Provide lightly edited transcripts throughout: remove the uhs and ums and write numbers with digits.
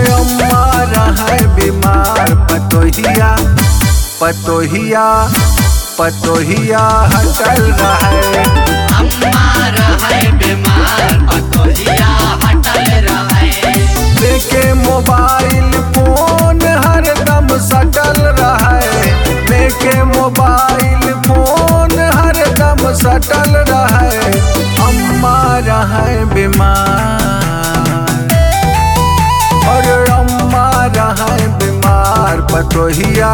अम्मा रहे बीमार पतोहिया हटल रहे। अम्मा रहे बीमार पतोहिया हटल रहे। लेके मोबाइल फोन हरदम सटल रहे। लेके मोबाइल फोन हरदम सटल रहे। अम्मा रहे बीमार और अम्मा रहे बीमार पतोहिया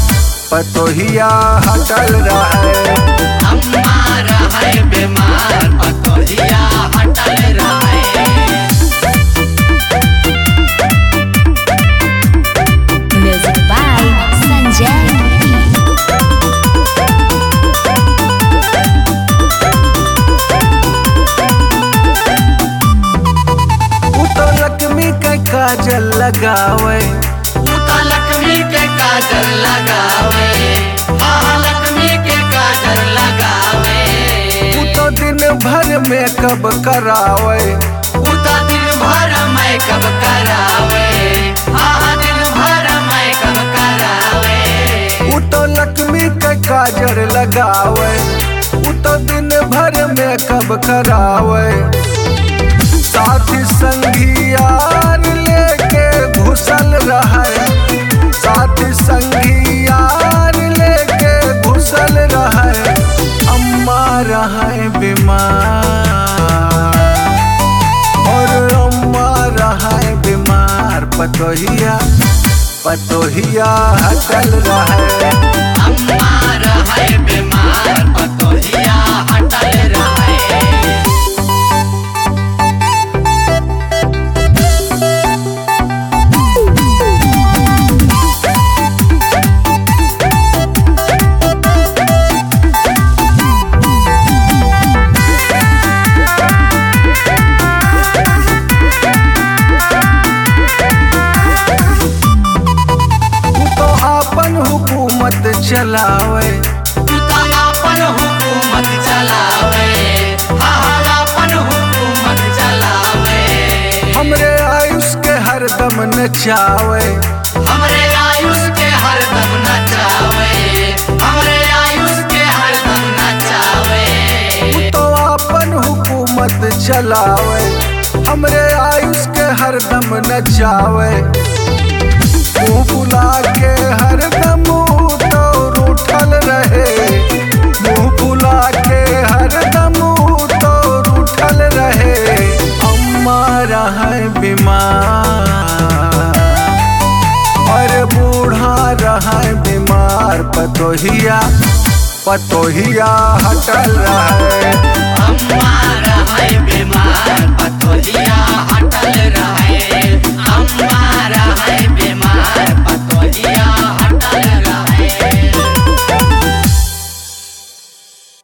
हटल रहे। अम्मा रहे बीमार पतोहिया हटल रहे। Music by Sanjay. लक्ष्मी के काजल लगावे। लक्ष्मी के काजल लगावे। महालक्ष्मी के काजल लगावे। दिन भर मेकअप करावे। दिन भर मेकअप करावे। दिन भर मेकअप करावे। लक्ष्मी के काजल लगावे। दिन भर मेकअप करावे। साथी संगी यार लेके घुसल रहे। साथी संगी यार लेके घुसल रहे। अम्मा रहे बीमार और अम्मा रहे बीमार पतोहिया हटल रहे। अम्मा रहे बीमार पतोहिया हटल रहे। हुकूमत चलावे। अपन हुकूमत चलावे। अपन हुकूमत चलावे। हमरे आयुष के हरदम नचावे। हमरे आयुष के हरदम नचावे। हमरे आयुष के हरदम नचावे। तो अपन हुकूमत चलावे। हमरे आयुष के हरदम नचावे। मुँह फुला के हरदम तो रूठल रहे। मुँह फुला के हरदम तो रूठल रहे। अम्मा रहे बीमार और बूढ़ा रहे बीमार पतोहिया हटल रहे।